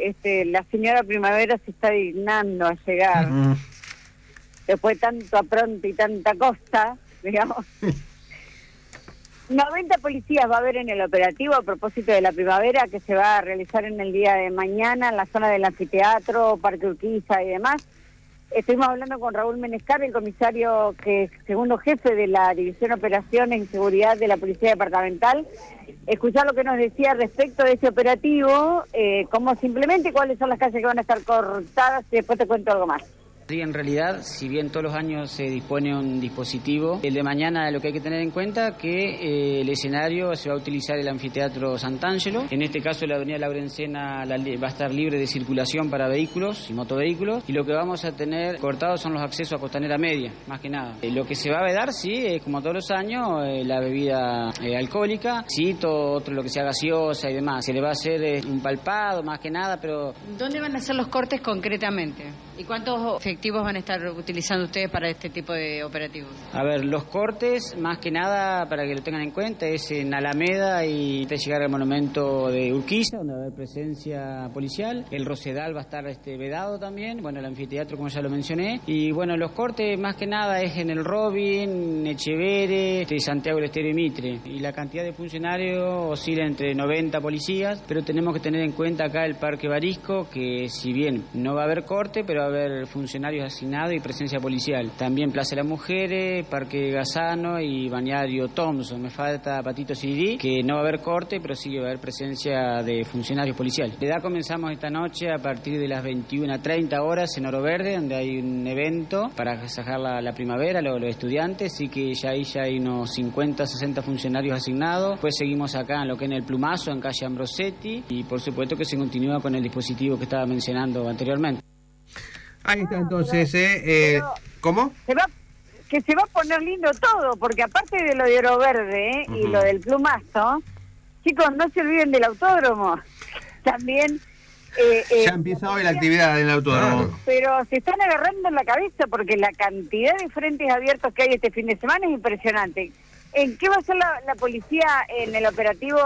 la señora Primavera se está dignando a llegar. Después de tanto apronto y tanta costa, digamos. 90 policías va a haber en el operativo a propósito de la primavera que se va a realizar en el día de mañana en la zona del anfiteatro, Parque Urquiza y demás. Estuvimos hablando con Raúl Menescar, el comisario que es segundo jefe de la División Operaciones y Seguridad de la Policía Departamental. Escuchar lo que nos decía respecto de ese operativo, cómo simplemente cuáles son las calles que van a estar cortadas y después te cuento algo más. Sí, en realidad, si bien todos los años se dispone un dispositivo, el de mañana lo que hay que tener en cuenta que el escenario se va a utilizar el anfiteatro Sant'Angelo. En este caso la avenida Laurencena va a estar libre de circulación para vehículos y motovehículos, y lo que vamos a tener cortados son los accesos a Costanera Media, más que nada. Lo que se va a vedar, sí, es como todos los años, la bebida alcohólica, sí, todo otro lo que sea gaseosa y demás. Se le va a hacer un palpado, más que nada, pero... ¿Dónde van a ser los cortes concretamente? ¿Y cuántos efectivos van a estar utilizando ustedes para este tipo de operativos? A ver, los cortes, más que nada, para que lo tengan en cuenta, es en Alameda y de llegar al monumento de Urquiza, donde va a haber presencia policial. El Rosedal va a estar vedado también, bueno, el anfiteatro, como ya lo mencioné. Y bueno, los cortes, más que nada, es en el Robin, Echevere, Santiago del Estero y Mitre. Y la cantidad de funcionarios oscila entre 90 policías, pero tenemos que tener en cuenta acá el Parque Barisco, que si bien no va a haber corte, pero va a haber funcionarios asignados y presencia policial. También Plaza de las Mujeres, Parque Gazano y Balneario Thompson. Me falta Patito Cirí, que no va a haber corte, pero sí va a haber presencia de funcionarios policiales. La edad comenzamos esta noche a partir de las 21:30 horas en Oro Verde, donde hay un evento para festejar la primavera, los estudiantes, así que ya hay unos 50, 60 funcionarios asignados. Pues seguimos acá en lo que es en el Plumazo, en calle Ambrosetti, y por supuesto que se continúa con el dispositivo que estaba mencionando anteriormente. Ahí está entonces, ¿cómo? Se va a poner lindo todo, porque aparte de lo de Oro Verde y lo del Plumazo, chicos, no se olviden del autódromo. También... ya empieza hoy la actividad en el autódromo. Pero se están agarrando en la cabeza porque la cantidad de frentes abiertos que hay este fin de semana es impresionante. ¿En qué va a hacer la policía en el operativo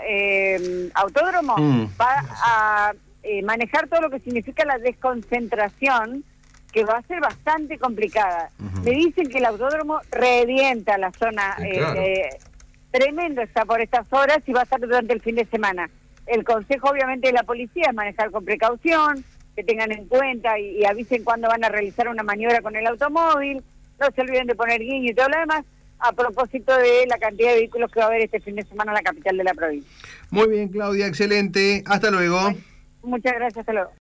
autódromo? Va a... manejar todo lo que significa la desconcentración, que va a ser bastante complicada. Me dicen que el autódromo revienta la zona, claro. Tremendo está por estas horas y va a estar durante el fin de semana. El consejo obviamente de la policía es manejar con precaución, que tengan en cuenta y avisen cuándo van a realizar una maniobra con el automóvil, no se olviden de poner guiño y todo lo demás, a propósito de la cantidad de vehículos que va a haber este fin de semana en la capital de la provincia. Muy bien, Claudia, excelente. Hasta luego. Muchas gracias, hasta luego.